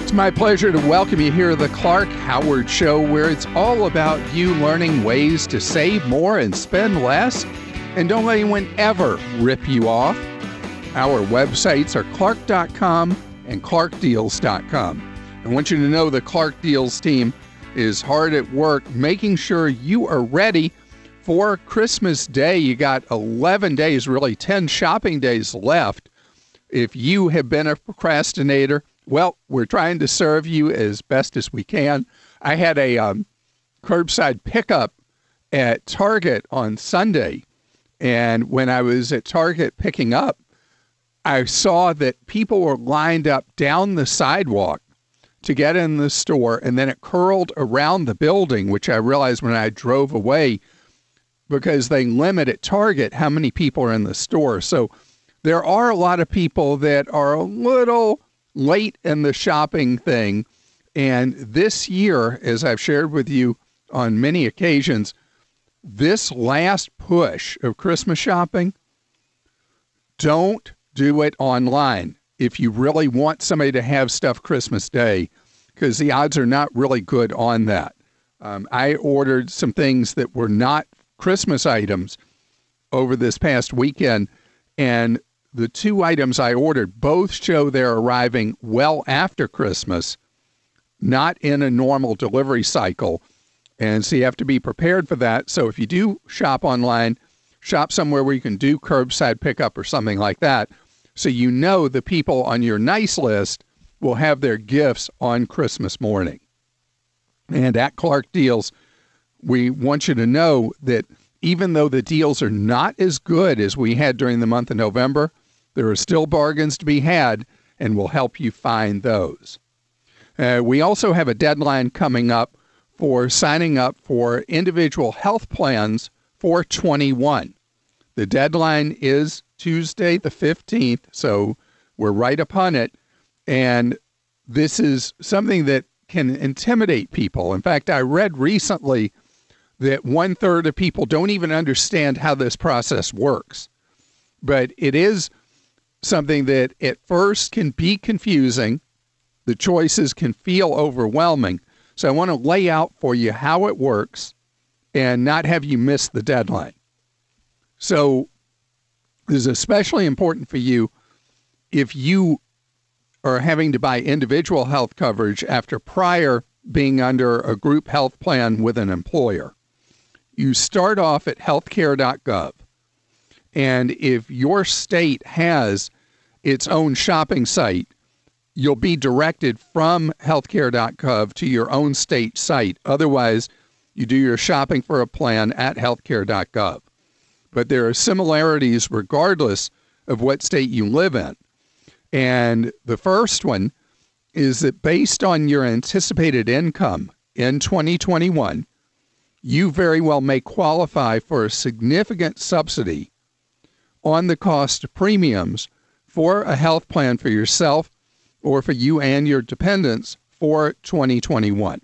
It's my pleasure to welcome you here to the Clark Howard Show, where it's all about you learning ways to save more and spend less, and don't let anyone ever rip you off. Our websites are clark.com and clarkdeals.com. I want you to know the Clark Deals team is hard at work making sure you are ready for Christmas Day. You got 11 days, really 10 shopping days left. If you have been a procrastinator, well, we're trying to serve you as best as we can. I had a curbside pickup at Target on Sunday, and when I was at Target picking up, I saw that people were lined up down the sidewalk to get in the store, and then it curled around the building, which I realized when I drove away, because they limit at Target how many people are in the store. So there are a lot of people that are a little late in the shopping thing. And this year, as I've shared with you on many occasions, this last push of Christmas shopping, don't do it online if you really want somebody to have stuff Christmas Day, because the odds are not really good on that. I ordered some things that were not Christmas items over this past weekend, and the two items I ordered both show they're arriving well after Christmas, not in a normal delivery cycle. And so you have to be prepared for that. So if you do shop online, shop somewhere where you can do curbside pickup or something like that, so you know the people on your nice list will have their gifts on Christmas morning. And at Clark Deals, we want you to know that even though the deals are not as good as we had during the month of November, there are still bargains to be had, and we'll help you find those. We also have a deadline coming up for signing up for individual health plans for 21. The deadline is Tuesday the 15th, so we're right upon it. And this is something that can intimidate people. In fact, I read recently that 1/3 of people don't even understand how this process works. But it is something that at first can be confusing. The choices can feel overwhelming. So I want to lay out for you how it works and not have you miss the deadline. So this is especially important for you if you are having to buy individual health coverage after prior being under a group health plan with an employer. You start off at healthcare.gov. And if your state has its own shopping site, you'll be directed from healthcare.gov to your own state site. Otherwise, you do your shopping for a plan at healthcare.gov. But there are similarities regardless of what state you live in. And the first one is that based on your anticipated income in 2021, you very well may qualify for a significant subsidy on the cost of premiums for a health plan for yourself or for you and your dependents for 2021.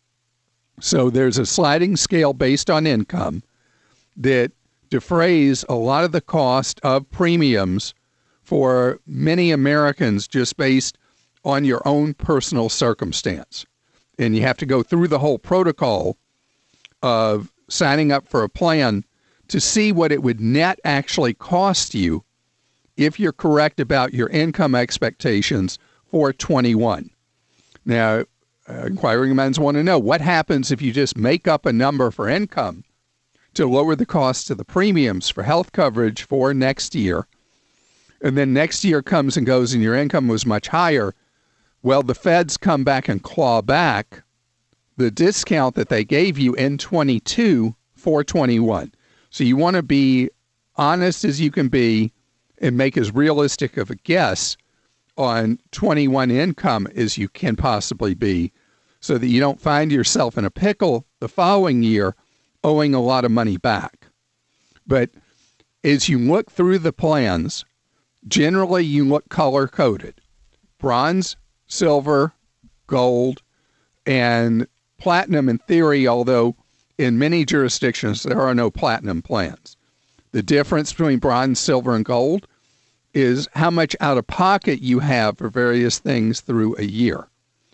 So there's a sliding scale based on income that defrays a lot of the cost of premiums for many Americans just based on your own personal circumstance. And you have to go through the whole protocol of signing up for a plan to see what it would net actually cost you if you're correct about your income expectations for 21. Now, inquiring minds want to know, what happens if you just make up a number for income to lower the cost of the premiums for health coverage for next year, and then next year comes and goes and your income was much higher? Well, the feds come back and claw back the discount that they gave you in 22 for 21. So you want to be honest as you can be and make as realistic of a guess on 21 income as you can possibly be, so that you don't find yourself in a pickle the following year owing a lot of money back. But as you look through the plans, generally you look color-coded: bronze, silver, gold, and platinum in theory, although in many jurisdictions there are no platinum plans. The difference between bronze, silver, and gold is how much out of pocket you have for various things through a year.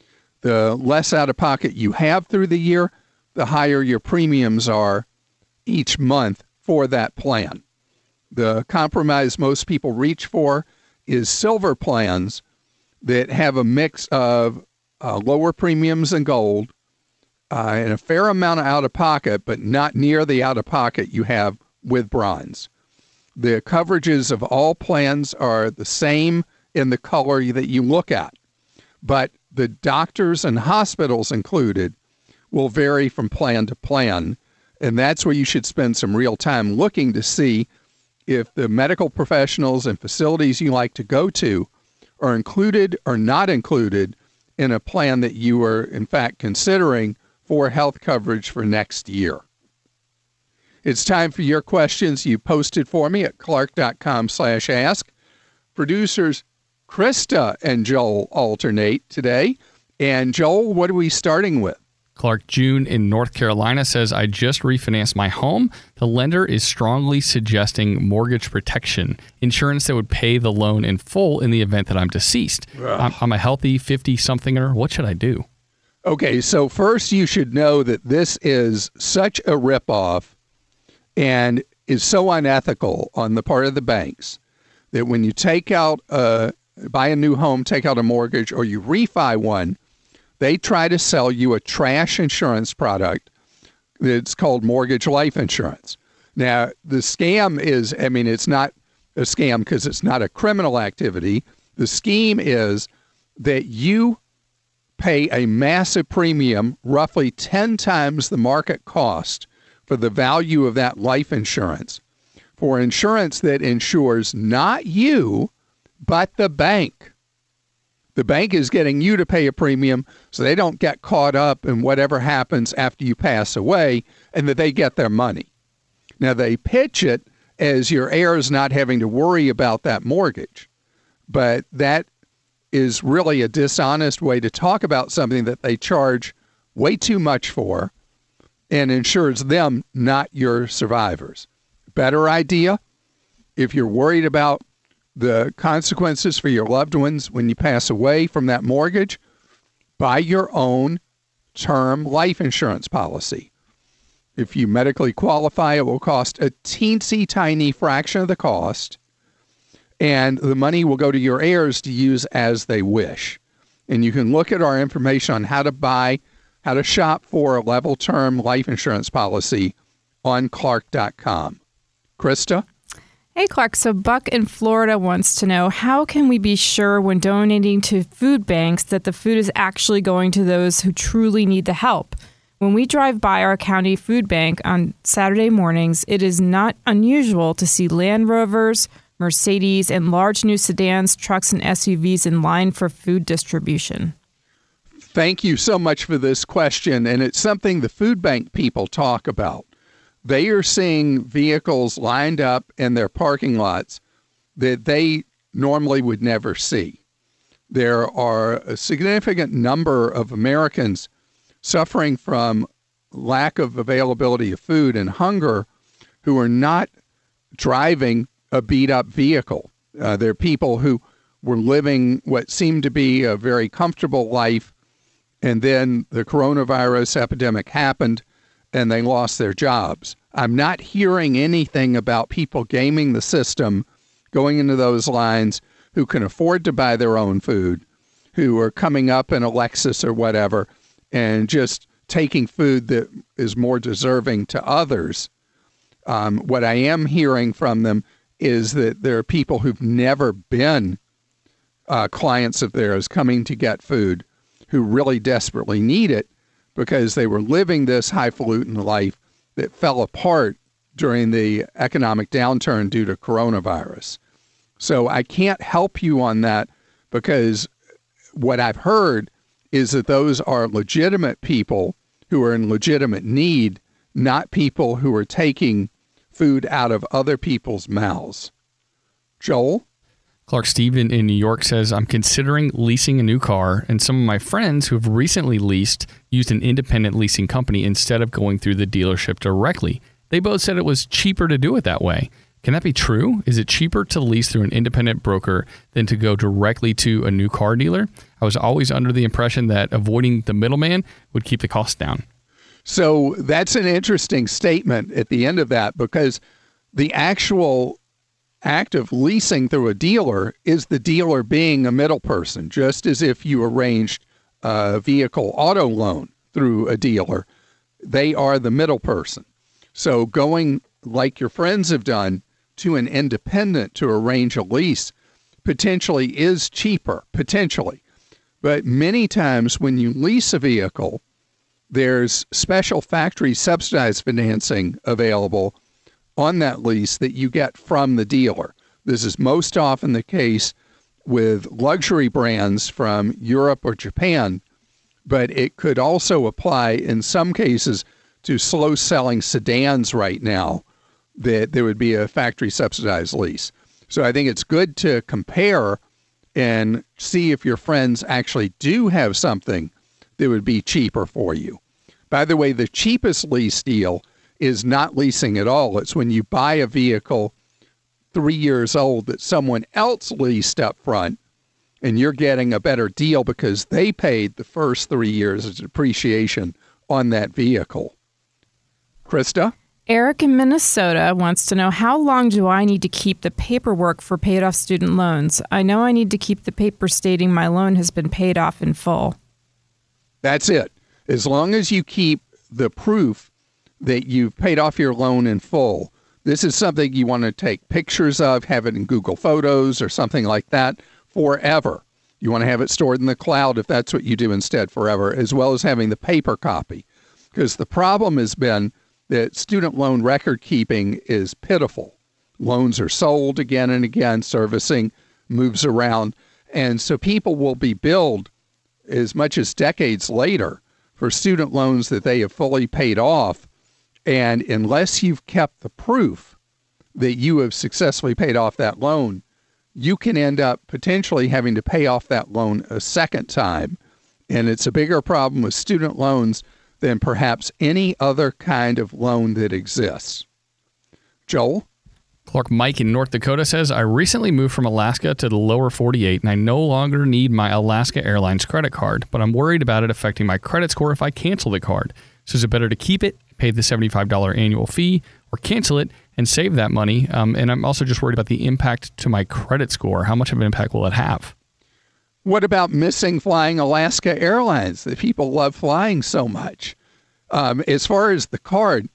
The less out-of-pocket you have through the year, the higher your premiums are each month for that plan. The compromise most people reach for is silver plans that have a mix of lower premiums than gold and a fair amount of out-of-pocket, but not near the out-of-pocket you have with bronze. The coverages of all plans are the same in the color that you look at, but the doctors and hospitals included will vary from plan to plan, and that's where you should spend some real time looking to see if the medical professionals and facilities you like to go to are included or not included in a plan that you are, in fact, considering for health coverage for next year. It's time for your questions you posted for me at clark.com/ask. Producers Krista and Joel alternate today. And Joel, what are we starting with? Clark June in North Carolina says, I just refinanced my home. The lender is strongly suggesting mortgage protection, insurance that would pay the loan in full in the event that I'm deceased. I'm a healthy 50-somethinger. What should I do? Okay, so first you should know that this is such a ripoff and is so unethical on the part of the banks that when you take out, buy a new home, take out a mortgage, or you refi one, they try to sell you a trash insurance product that's called mortgage life insurance. Now, the scam is, it's not a scam because it's not a criminal activity. The scheme is that you pay a massive premium, roughly 10 times the market cost for the value of that life insurance, for insurance that insures not you, but the bank. The bank is getting you to pay a premium so they don't get caught up in whatever happens after you pass away and that they get their money. Now, they pitch it as your heirs not having to worry about that mortgage, but that is really a dishonest way to talk about something that they charge way too much for and insures them, not your survivors. Better idea, if you're worried about the consequences for your loved ones when you pass away from that mortgage, buy your own term life insurance policy. If you medically qualify, it will cost a teensy tiny fraction of the cost, and the money will go to your heirs to use as they wish. And you can look at our information on how to shop for a level term life insurance policy on clark.com. Krista? Hey, Clark. So Buck in Florida wants to know, how can we be sure when donating to food banks that the food is actually going to those who truly need the help? When we drive by our county food bank on Saturday mornings, it is not unusual to see Land Rovers, Mercedes, and large new sedans, trucks, and SUVs in line for food distribution. Thank you so much for this question, and it's something the food bank people talk about. They are seeing vehicles lined up in their parking lots that they normally would never see. There are a significant number of Americans suffering from lack of availability of food and hunger who are not driving a beat-up vehicle. They're people who were living what seemed to be a very comfortable life, and then the coronavirus epidemic happened, and they lost their jobs. I'm not hearing anything about people gaming the system, going into those lines, who can afford to buy their own food, who are coming up in a Lexus or whatever, and just taking food that is more deserving to others. What I am hearing from them is that there are people who've never been clients of theirs coming to get food who really desperately need it because they were living this highfalutin life that fell apart during the economic downturn due to coronavirus. So I can't help you on that because what I've heard is that those are legitimate people who are in legitimate need, not people who are taking food out of other people's mouths. Joel? Clark Steven in New York says, I'm considering leasing a new car, and some of my friends who have recently leased used an independent leasing company instead of going through the dealership directly. They both said it was cheaper to do it that way. Can that be true? Is it cheaper to lease through an independent broker than to go directly to a new car dealer? I was always under the impression that avoiding the middleman would keep the cost down. So that's an interesting statement at the end of that, because the actual act of leasing through a dealer is the dealer being a middle person, just as if you arranged a vehicle auto loan through a dealer. They are the middle person. So going like your friends have done to an independent to arrange a lease potentially is cheaper, potentially. But many times when you lease a vehicle, there's special factory subsidized financing available on that lease that you get from the dealer. This is most often the case with luxury brands from Europe or Japan, but it could also apply in some cases to slow-selling sedans right now, that there would be a factory subsidized lease. So I think it's good to compare and see if your friends actually do have something that would be cheaper for you. By the way, the cheapest lease deal is not leasing at all. It's when you buy a vehicle 3 years old that someone else leased up front, and you're getting a better deal because they paid the first 3 years of depreciation on that vehicle. Krista? Eric in Minnesota wants to know, how long do I need to keep the paperwork for paid off student loans? I know I need to keep the paper stating my loan has been paid off in full. That's it. As long as you keep the proof that you've paid off your loan in full. This is something you want to take pictures of, have it in Google Photos or something like that forever. You want to have it stored in the cloud if that's what you do instead forever, as well as having the paper copy. Because the problem has been that student loan record keeping is pitiful. Loans are sold again and again, servicing moves around. And so people will be billed as much as decades later for student loans that they have fully paid off. And unless you've kept the proof that you have successfully paid off that loan, you can end up potentially having to pay off that loan a second time. And it's a bigger problem with student loans than perhaps any other kind of loan that exists. Joel? Clark Mike in North Dakota says, I recently moved from Alaska to the lower 48, and I no longer need my Alaska Airlines credit card, but I'm worried about it affecting my credit score if I cancel the card. So is it better to keep it, pay the $75 annual fee, or cancel it and save that money? And I'm also just worried about the impact to my credit score. How much of an impact will it have? What about missing flying Alaska Airlines? The people love flying so much. As far as the card,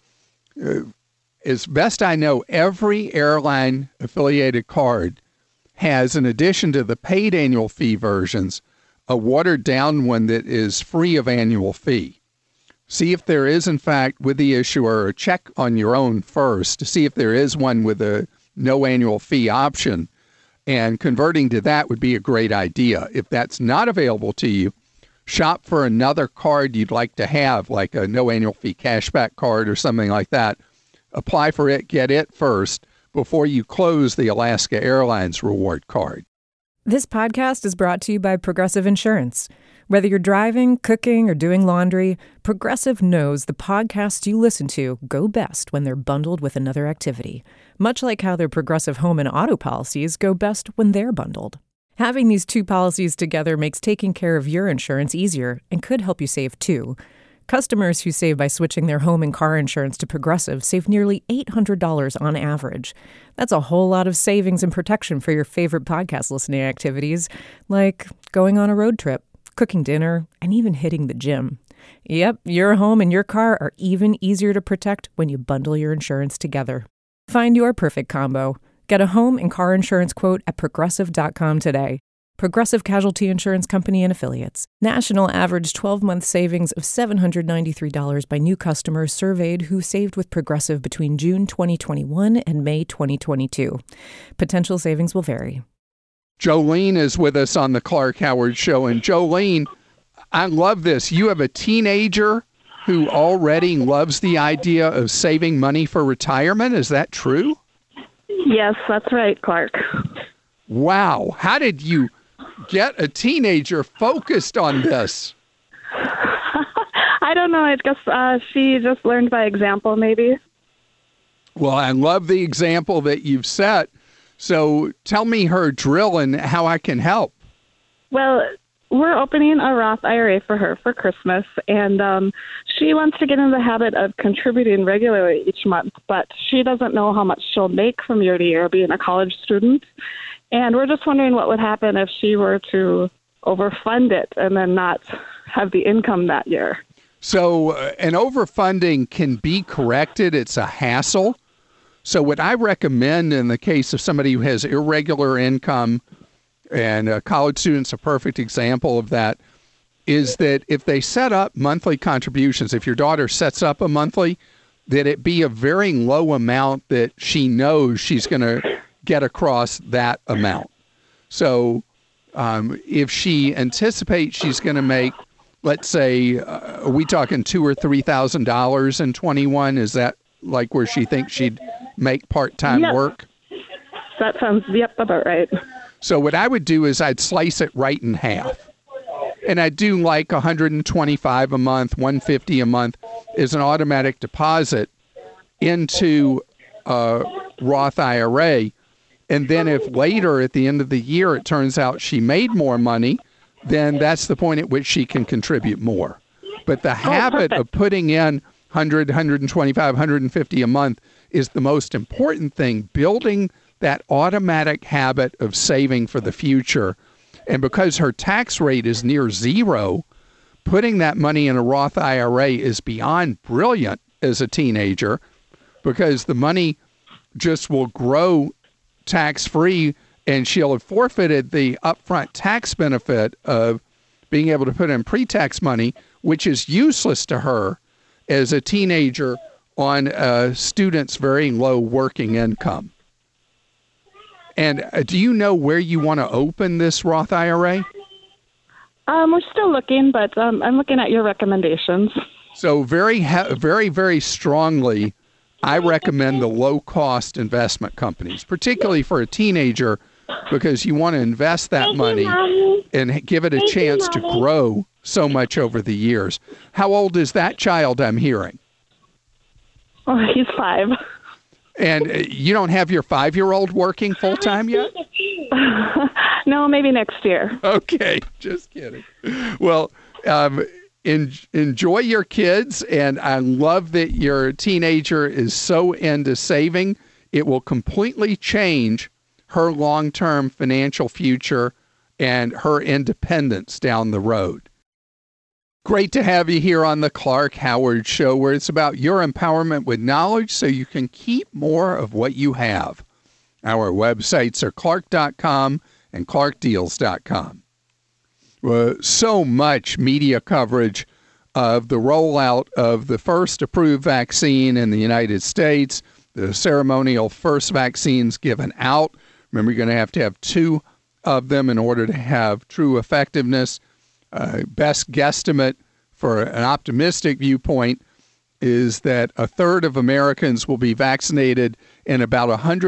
as best I know, every airline-affiliated card has, in addition to the paid annual fee versions, a watered-down one that is free of annual fee. See if there is, in fact, with the issuer, or check on your own first to see if there is one with a no annual fee option. And converting to that would be a great idea. If that's not available to you, shop for another card you'd like to have, like a no annual fee cashback card or something like that. Apply for it, get it first before you close the Alaska Airlines reward card. This podcast is brought to you by Progressive Insurance. Whether you're driving, cooking, or doing laundry, Progressive knows the podcasts you listen to go best when they're bundled with another activity, much like how their Progressive home and auto policies go best when they're bundled. Having these two policies together makes taking care of your insurance easier and could help you save too. Customers who save by switching their home and car insurance to Progressive save nearly $800 on average. That's a whole lot of savings and protection for your favorite podcast listening activities, like going on a road trip, cooking dinner, and even hitting the gym. Yep, your home and your car are even easier to protect when you bundle your insurance together. Find your perfect combo. Get a home and car insurance quote at Progressive.com today. Progressive Casualty Insurance Company and Affiliates. National average 12-month savings of $793 by new customers surveyed who saved with Progressive between June 2021 and May 2022. Potential savings will vary. Jolene is with us on the Clark Howard Show. And Jolene, I love this. You have a teenager who already loves the idea of saving money for retirement. Is that true? Yes, that's right, Clark. Wow. How did you get a teenager focused on this? I don't know. I guess she just learned by example, maybe. Well, I love the example that you've set. So tell me her drill and how I can help. Well, we're opening a Roth IRA for her for Christmas, and she wants to get in the habit of contributing regularly each month, but she doesn't know how much she'll make from year to year being a college student. And we're just wondering what would happen if she were to overfund it and then not have the income that year. So an overfunding can be corrected. It's a hassle. So what I recommend in the case of somebody who has irregular income, and college students, a perfect example of that, is that if they set up monthly contributions, if your daughter sets up a monthly, that it be a very low amount that she knows she's going to get across that amount. So if she anticipates she's going to make, let's say, are we talking $2,000 or $3,000 in 21? Is that like where she thinks she'd make part-time work? That sounds, about right. So what I would do is I'd slice it right in half. And I'd do like $125 a month, $150 a month as an automatic deposit into a Roth IRA. And then if later at the end of the year it turns out she made more money, then that's the point at which she can contribute more. But the habit of putting in $100, $125, $150 a month is the most important thing, building that automatic habit of saving for the future. And because her tax rate is near zero, putting that money in a Roth IRA is beyond brilliant as a teenager, because the money just will grow tax-free, and she'll have forfeited the upfront tax benefit of being able to put in pre-tax money, which is useless to her as a teenager on a student's very low working income. And do you know where you want to open this Roth IRA? We're still looking, but I'm looking at your recommendations. So very, very strongly, I recommend the low-cost investment companies, particularly for a teenager, because you want to invest that money and give it a chance to grow so much over the years. How old is that child I'm hearing? Oh, he's 5. And you don't have your 5-year-old working full-time yet? No, maybe next year. Okay, just kidding. Well, enjoy your kids, and I love that your teenager is so into saving. It will completely change her long-term financial future and her independence down the road. Great to have you here on the Clark Howard Show, where it's about your empowerment with knowledge so you can keep more of what you have. Our websites are clark.com and clarkdeals.com. So much media coverage of the rollout of the first approved vaccine in the United States, the ceremonial first vaccines given out. Remember, you're going to have 2 of them in order to have true effectiveness. Best guesstimate for an optimistic viewpoint is that a third of Americans will be vaccinated in about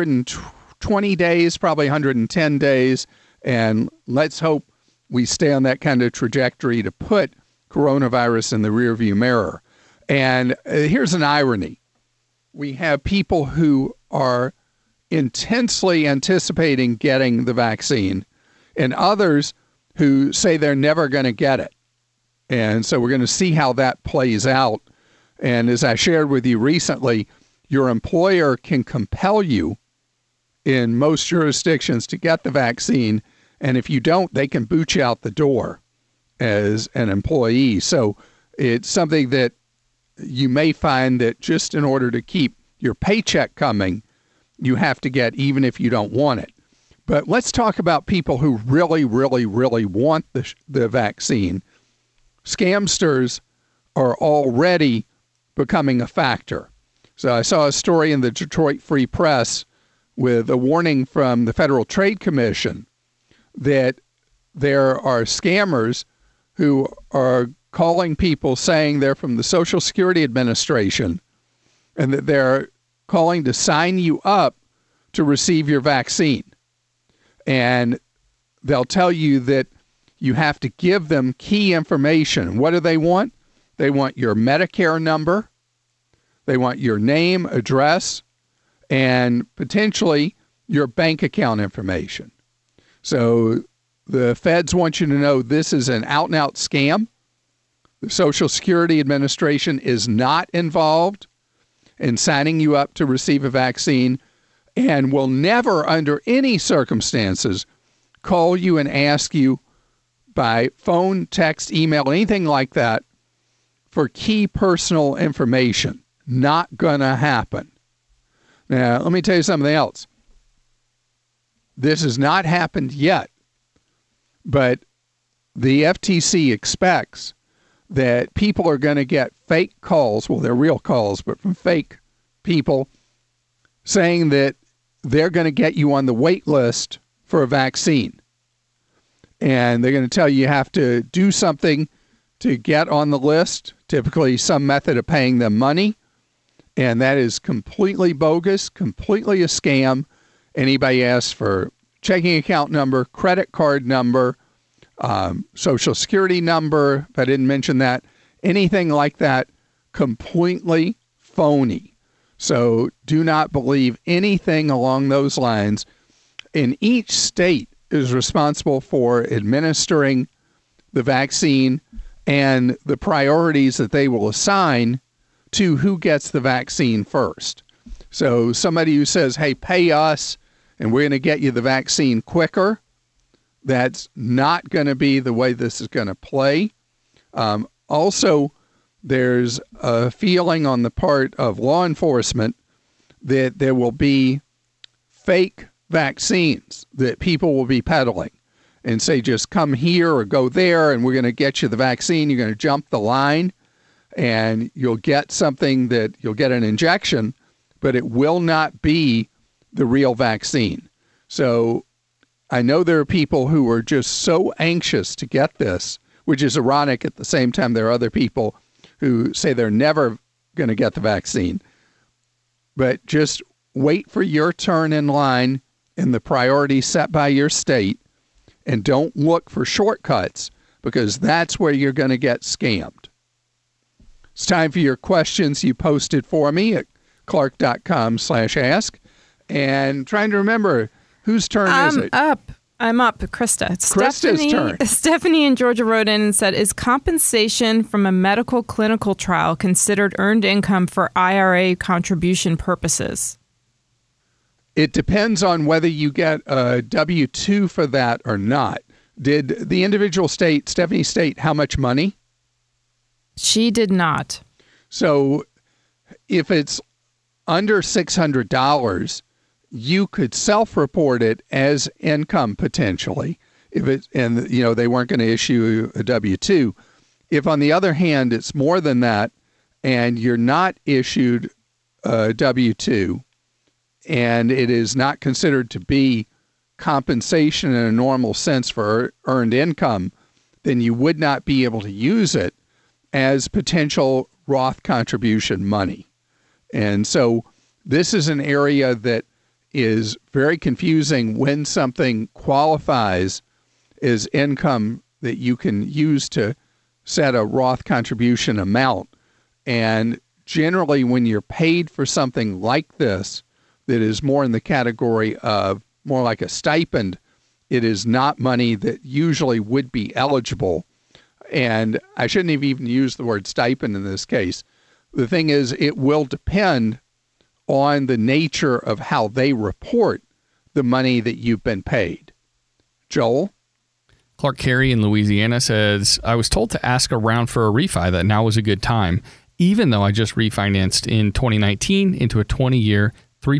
120 days, probably 110 days. And let's hope we stay on that kind of trajectory to put coronavirus in the rearview mirror. And here's an irony. We have people who are intensely anticipating getting the vaccine and others who say they're never going to get it. And so we're going to see how that plays out. And as I shared with you recently, your employer can compel you in most jurisdictions to get the vaccine. And if you don't, they can boot you out the door as an employee. So it's something that you may find that just in order to keep your paycheck coming, you have to get even if you don't want it. But let's talk about people who really, really, really want the vaccine. Scamsters are already becoming a factor. So I saw a story in the Detroit Free Press with a warning from the Federal Trade Commission that there are scammers who are calling people saying they're from the Social Security Administration and that they're calling to sign you up to receive your vaccine. And they'll tell you that you have to give them key information. What do they want? They want your Medicare number. They want your name, address, and potentially your bank account information. So the feds want you to know this is an out-and-out scam. The Social Security Administration is not involved in signing you up to receive a vaccine and will never, under any circumstances, call you and ask you by phone, text, email, anything like that for key personal information. Not gonna happen. Now, let me tell you something else. This has not happened yet, but the FTC expects that people are going to get fake calls, well, they're real calls, but from fake people saying that they're going to get you on the wait list for a vaccine. And they're going to tell you have to do something to get on the list, typically some method of paying them money. And that is completely bogus, completely a scam. Anybody asks for checking account number, credit card number, Social Security number, if I didn't mention that, anything like that, completely phony. So do not believe anything along those lines. And each state is responsible for administering the vaccine and the priorities that they will assign to who gets the vaccine first. So somebody who says, hey, pay us and we're going to get you the vaccine quicker, that's not going to be the way this is going to play. Also, there's a feeling on the part of law enforcement that there will be fake vaccines that people will be peddling and say, just come here or go there and we're going to get you the vaccine. You're going to jump the line and you'll get something that you'll get an injection, but it will not be the real vaccine. So I know there are people who are just so anxious to get this, which is ironic. At the same time, there are other people who say they're never going to get the vaccine. But just wait for your turn in line in the priority set by your state, and don't look for shortcuts because that's where you're going to get scammed. It's time for your questions you posted for me at clark.com/ask. And trying to remember, whose turn is it? I'm up, Krista. It's Krista's turn. Stephanie in Georgia wrote in and said, is compensation from a medical clinical trial considered earned income for IRA contribution purposes? It depends on whether you get a W-2 for that or not. Did the individual state, Stephanie, state how much money? She did not. So if it's under $600, you could self-report it as income potentially. If it, and you know, they weren't going to issue a W-2. If on the other hand it's more than that and you're not issued a W-2 and it is not considered to be compensation in a normal sense for earned income, then you would not be able to use it as potential Roth contribution money. And so this is an area that is very confusing when something qualifies as income that you can use to set a Roth contribution amount. And generally, when you're paid for something like this, that is more in the category of more like a stipend, it is not money that usually would be eligible. And I shouldn't have even used the word stipend in this case. The thing is, it will depend on the nature of how they report the money that you've been paid. Joel? Clark Carey in Louisiana says, I was told to ask around for a refi that now was a good time, even though I just refinanced in 2019 into a 20-year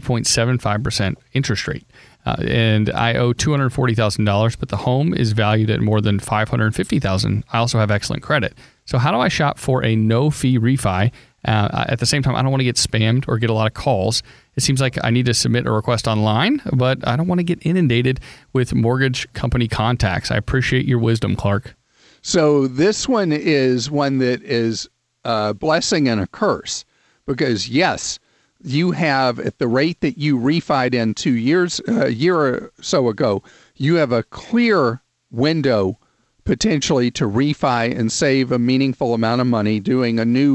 3.75% interest rate. And I owe $240,000, but the home is valued at more than $550,000. I also have excellent credit. So how do I shop for a no-fee refi? At the same time, I don't want to get spammed or get a lot of calls. It seems like I need to submit a request online, but I don't want to get inundated with mortgage company contacts. I appreciate your wisdom, Clark. So this one is one that is a blessing and a curse because, yes, you have, at the rate that you refied in 2 years, a year or so ago, you have a clear window potentially to refi and save a meaningful amount of money doing a new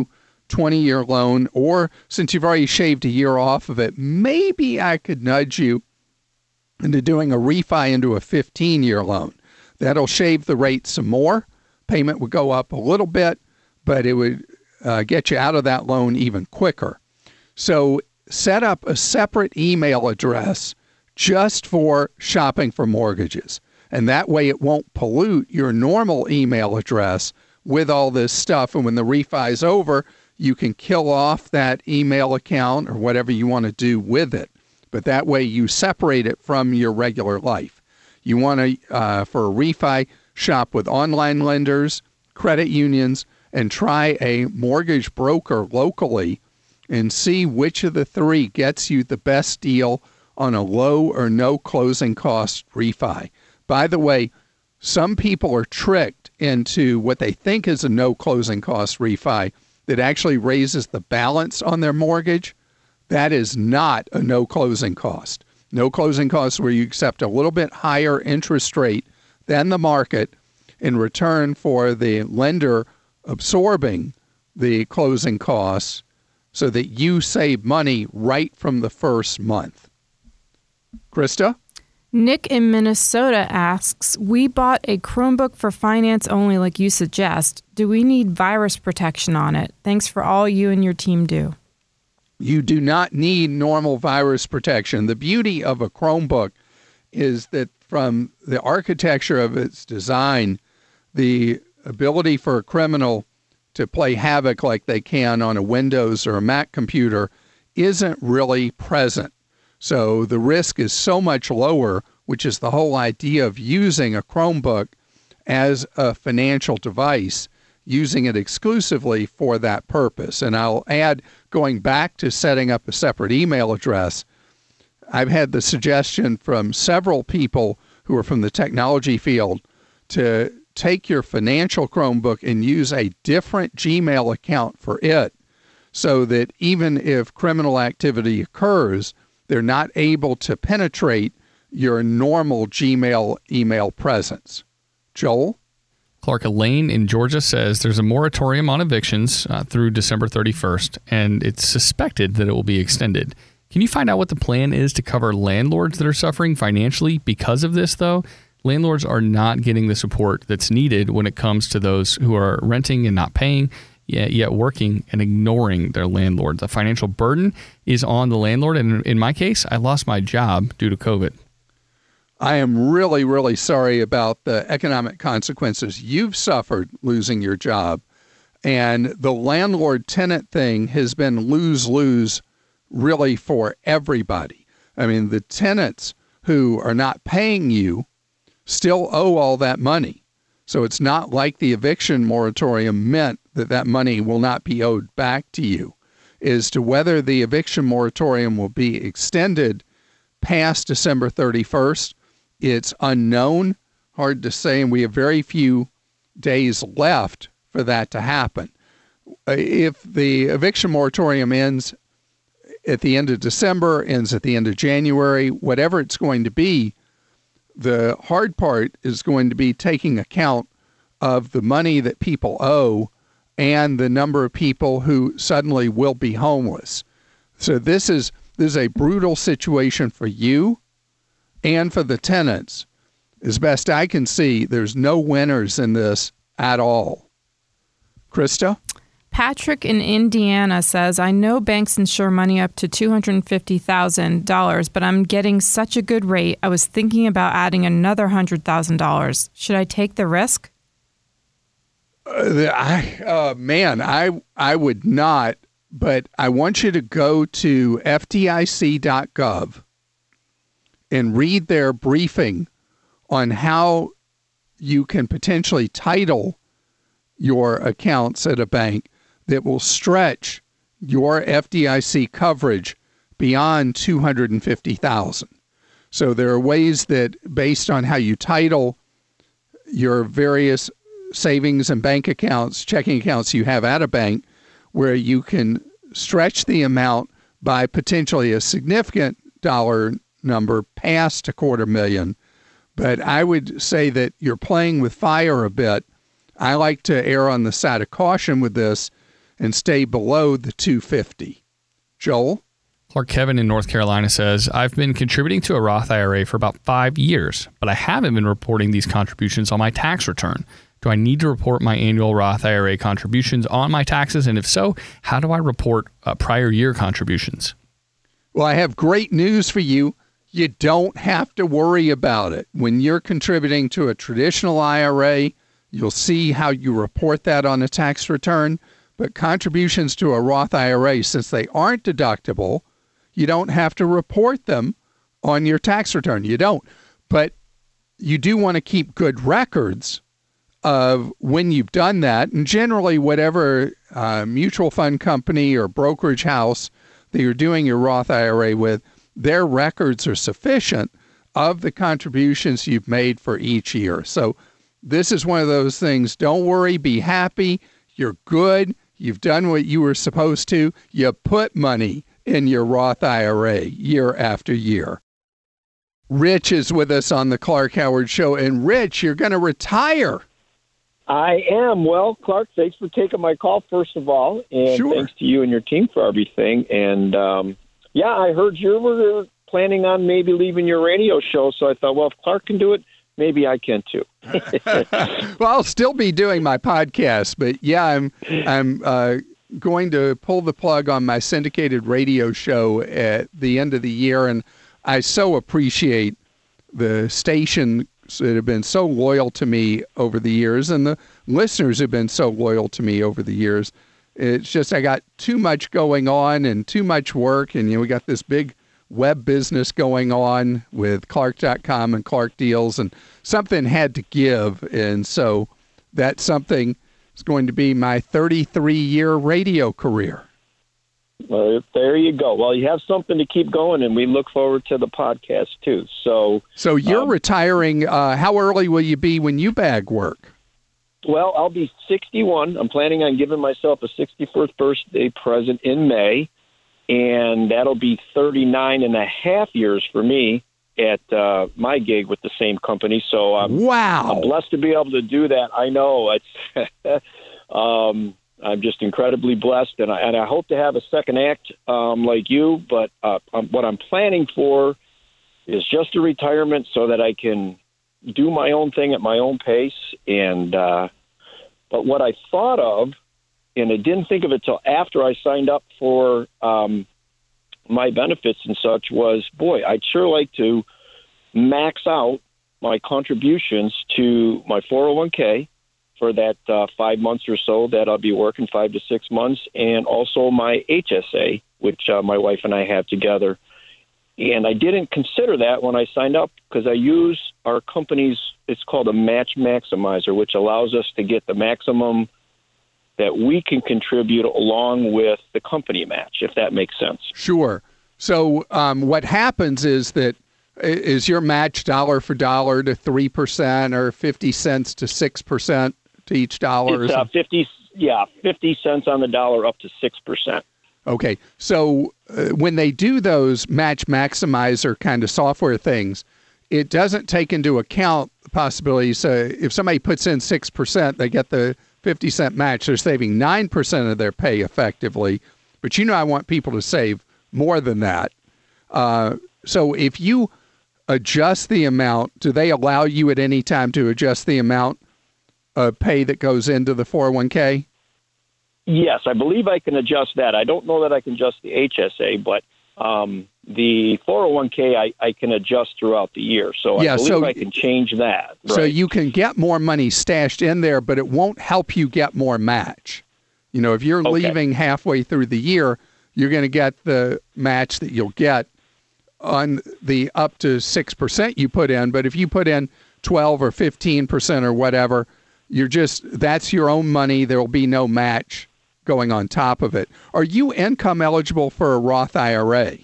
20-year loan, or since you've already shaved a year off of it, maybe I could nudge you into doing a refi into a 15-year loan. That'll shave the rate some more. Payment would go up a little bit, but it would get you out of that loan even quicker. So set up a separate email address just for shopping for mortgages. And that way it won't pollute your normal email address with all this stuff. And when the refi is over, you can kill off that email account or whatever you want to do with it. But that way you separate it from your regular life. You want to, for a refi, shop with online lenders, credit unions, and try a mortgage broker locally and see which of the three gets you the best deal on a low or no closing cost refi. By the way, some people are tricked into what they think is a no closing cost refi that actually raises the balance on their mortgage. That is not a no closing cost. No closing costs where you accept a little bit higher interest rate than the market in return for the lender absorbing the closing costs so that you save money right from the first month. Krista? Nick in Minnesota asks, we bought a Chromebook for finance only like you suggest. Do we need virus protection on it? Thanks for all you and your team do. You do not need normal virus protection. The beauty of a Chromebook is that from the architecture of its design, the ability for a criminal to play havoc like they can on a Windows or a Mac computer isn't really present. So the risk is so much lower, which is the whole idea of using a Chromebook as a financial device, using it exclusively for that purpose. And I'll add, going back to setting up a separate email address, I've had the suggestion from several people who are from the technology field to take your financial Chromebook and use a different Gmail account for it so that even if criminal activity occurs, they're not able to penetrate your normal Gmail email presence. Joel? Clark, Elaine in Georgia says there's a moratorium on evictions through December 31st, and it's suspected that it will be extended. Can you find out what the plan is to cover landlords that are suffering financially because of this, though? Landlords are not getting the support that's needed when it comes to those who are renting and not paying, yet working and ignoring their landlord. The financial burden is on the landlord, and in my case, I lost my job due to COVID. I am really, really sorry about the economic consequences you've suffered losing your job. And the landlord-tenant thing has been lose-lose really for everybody. I mean, the tenants who are not paying you still owe all that money. So it's not like the eviction moratorium meant that that money will not be owed back to you. As to whether the eviction moratorium will be extended past December 31st, it's unknown, hard to say, and we have very few days left for that to happen. If the eviction moratorium ends at the end of December, ends at the end of January, whatever it's going to be, the hard part is going to be taking account of the money that people owe and the number of people who suddenly will be homeless. So this is a brutal situation for you and for the tenants. As best I can see, there's no winners in this at all. Krista? Patrick in Indiana says, I know banks insure money up to $250,000, but I'm getting such a good rate. I was thinking about adding another $100,000. Should I take the risk? I would not, but I want you to go to FDIC.gov and read their briefing on how you can potentially title your accounts at a bank that will stretch your FDIC coverage beyond $250,000. So there are ways that, based on how you title your various savings and bank accounts, checking accounts you have at a bank, where you can stretch the amount by potentially a significant dollar number past $250,000. But I would say that you're playing with fire a bit. I like to err on the side of caution with this and stay below the 250. Joel? Clark Kevin in North Carolina says, I've been contributing to a Roth IRA for about 5 years, but I haven't been reporting these contributions on my tax return. Do I need to report my annual Roth IRA contributions on my taxes? And if so, how do I report prior year contributions? Well, I have great news for you. You don't have to worry about it. When you're contributing to a traditional IRA, you'll see how you report that on a tax return. But contributions to a Roth IRA, since they aren't deductible, you don't have to report them on your tax return. You don't. But you do want to keep good records of when you've done that. And generally, whatever mutual fund company or brokerage house that you're doing your Roth IRA with, their records are sufficient of the contributions you've made for each year. So this is one of those things. Don't worry. Be happy. You're good. You've done what you were supposed to. You put money in your Roth IRA year after year. Rich is with us on the Clark Howard Show. And Rich, you're going to retire. I am. Well, Clark, thanks for taking my call, first of all. And Sure. Thanks to you and your team for everything. And, I heard you were planning on maybe leaving your radio show. So I thought, well, if Clark can do it, maybe I can too. Well, I'll still be doing my podcast, but yeah, I'm going to pull the plug on my syndicated radio show at the end of the year, and I so appreciate the station that have been so loyal to me over the years, and the listeners have been so loyal to me over the years. It's just I got too much going on and too much work, and we got this big web business going on with Clark.com and Clark Deals, and something had to give, and so that something is going to be my 33-year radio career. Well, there you go. Well, you have something to keep going, and we look forward to the podcast too. So you're retiring. How early will you be when you bag work? Well, I'll be 61. I'm planning on giving myself a 61st birthday present in May, and that'll be 39 and a half years for me at my gig with the same company. So wow. I'm blessed to be able to do that. I know. It's I'm just incredibly blessed, and I hope to have a second act like you, but what I'm planning for is just a retirement so that I can do my own thing at my own pace. And but what I thought of, and I didn't think of it till after I signed up for my benefits and such, was, boy, I'd sure like to max out my contributions to my 401k for that 5 months or so that I'll be working, 5 to 6 months, and also my HSA, which my wife and I have together. And I didn't consider that when I signed up because I use our company's, it's called a match maximizer, which allows us to get the maximum that we can contribute along with the company match, if that makes sense. Sure. So what happens is that is your match dollar for dollar to 3% or 50 cents to 6% to each dollar? It's 50 cents on the dollar up to 6%. Okay. So when they do those match maximizer kind of software things, it doesn't take into account the possibility. So if somebody puts in 6%, they get the 50-cent match. They're saving 9% of their pay effectively. But I want people to save more than that. So if you adjust the amount, do they allow you at any time to adjust the amount of pay that goes into the 401k? Yes, I believe I can adjust that. I don't know that I can adjust the HSA, but the 401k I can adjust throughout the year. So I believe I can change that. Right. So you can get more money stashed in there, but it won't help you get more match. If you're leaving halfway through the year, you're going to get the match that you'll get on the up to 6% you put in. But if you put in 12 or 15% or whatever, that's your own money. There will be no match going on top of it. Are you income eligible for a Roth IRA?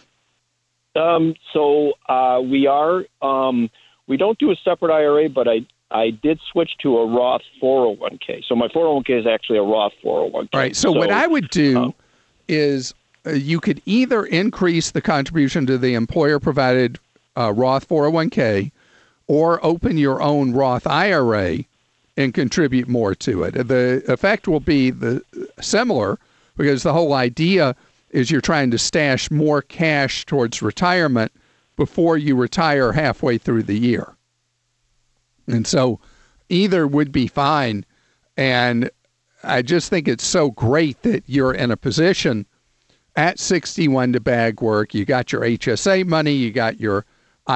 So we are. We don't do a separate IRA, but I did switch to a Roth 401k. So my 401k is actually a Roth 401k. Right. So what I would do is you could either increase the contribution to the employer-provided Roth 401k or open your own Roth IRA and contribute more to it. The effect will be similar, because the whole idea is you're trying to stash more cash towards retirement before you retire halfway through the year. And so either would be fine. And I just think it's so great that you're in a position at 61 to bag work. You got your HSA money, you got your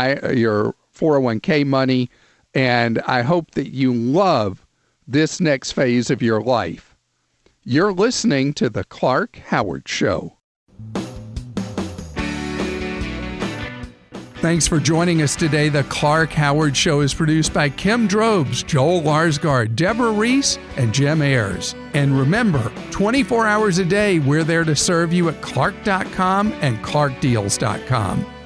401k money, and I hope that you love this next phase of your life. You're listening to The Clark Howard Show. Thanks for joining us today. The Clark Howard Show is produced by Kim Drobes, Joel Larsgaard, Deborah Reese, and Jim Ayers. And remember, 24 hours a day, we're there to serve you at Clark.com and ClarkDeals.com.